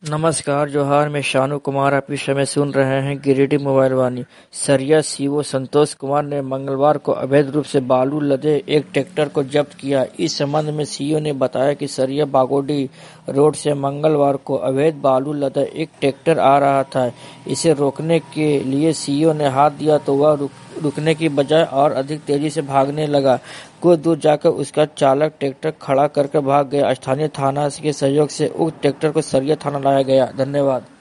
नमस्कार जोहार, मैं शानू कुमार। आप इस समय सुन रहे हैं गिरिडीह मोबाइल वाणी। सरिया सीओ संतोष कुमार ने मंगलवार को अवैध रूप से बालू लदे एक ट्रैक्टर को जब्त किया। इस संबंध में सीओ ने बताया कि सरिया बागोडी रोड से मंगलवार को अवैध बालू लदा एक ट्रैक्टर आ रहा था। इसे रोकने के लिए सीओ ने हाथ दिया तो वह रुकने की बजाय और अधिक तेजी से भागने लगा। कुछ दूर जाकर उसका चालक ट्रैक्टर खड़ा करके भाग गया। स्थानीय थाना के सहयोग से उक्त ट्रैक्टर को सरिया थाना लाया गया। धन्यवाद।